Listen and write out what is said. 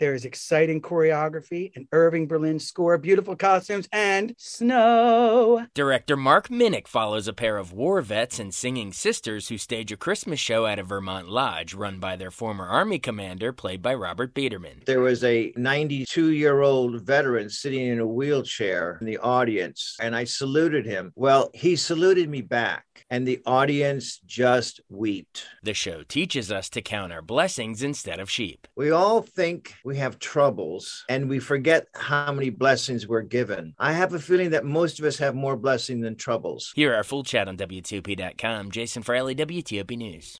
There is exciting choreography, an Irving Berlin score, beautiful costumes, and snow. Director Mark Minnick follows a pair of war vets and singing sisters who stage a Christmas show at a Vermont lodge run by their former Army commander, played by Robert Biederman. There was a 92-year-old veteran sitting in a wheelchair in the audience, and I saluted him. Well, he saluted me back, and the audience just wept. The show teaches us to count our blessings instead of sheep. We all think we have troubles, and we forget how many blessings we're given. I have a feeling that most of us have more blessing than troubles. Hear our full chat on WTOP.com. Jason Fraley, WTOP News.